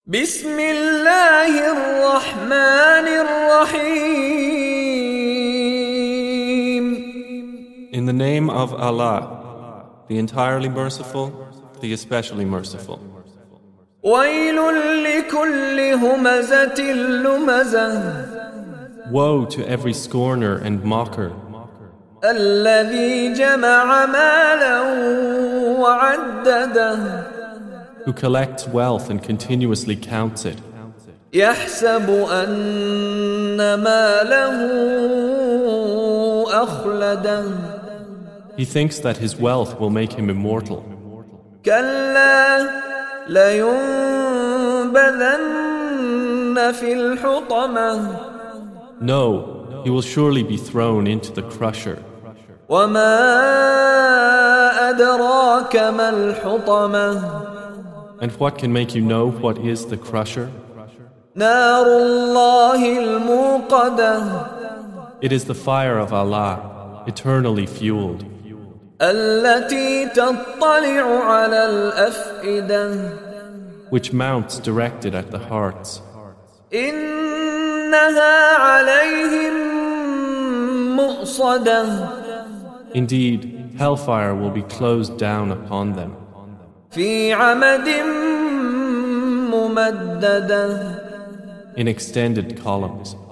بسم الله الرحمن الرحيم. In the name of Allah, the entirely merciful, the especially merciful. ويل لكل همزة لمزة Woe to every scorner and mocker الذي جمع مالا وعدده who collects wealth and continuously counts it, يحسب أن ماله أخلده he thinks that his wealth will make him immortal. كلا لينبذن في الحطمة No, he will surely be thrown into the crusher. وما أدراك ما الحطمة And what can make you know what is the crusher? نار الله الموقدة It is the fire of Allah, eternally fueled, التي تطلع على الأفئدة which mounts directed at the hearts. إنها عليهم مؤصدة Indeed, hellfire will be closed down upon them في عمد ممددة in extended columns.